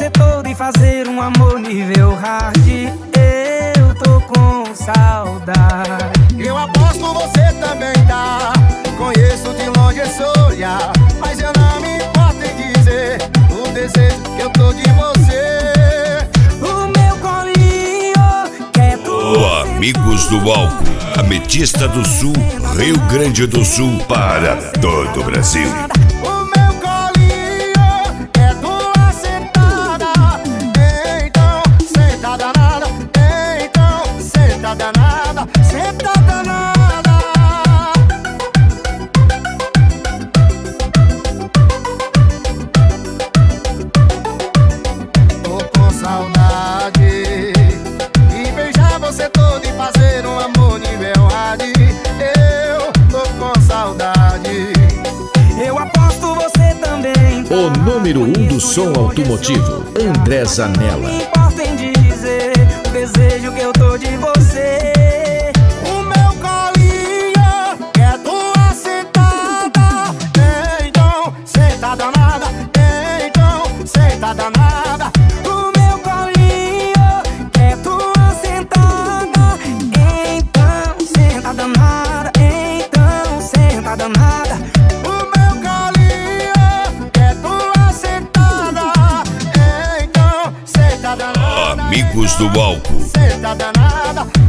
acertou de fazer um amor nível hard. Eu tô com saudade. Eu aposto você também tá. Conheço de longe esse olhar, mas eu não me importo em dizer o desejo que eu tô de você. O meu colinho quer tudo. Amigos do álcool, Ametista do Sul, Rio Grande do Sul, para todo o Brasil. O meu colinho é tua sentada. Então senta danada. Então senta danada. Senta danada. Tô com saudade e beijar você todo e fazer um amor nível hard. Eu tô com saudade. Eu aposto você também tá. O número 1 do som automotivo, André Zanella. Não me importa em dizer o desejo que eu tô de você. O meu colinho é tua sentada. Então senta danada. Então senta danada. O meu colinho é tua sentada. Então senta danada. Então senta danada. O meu colinho é tua sentada. Então senta danada. Amigos do álcool, Senta danada.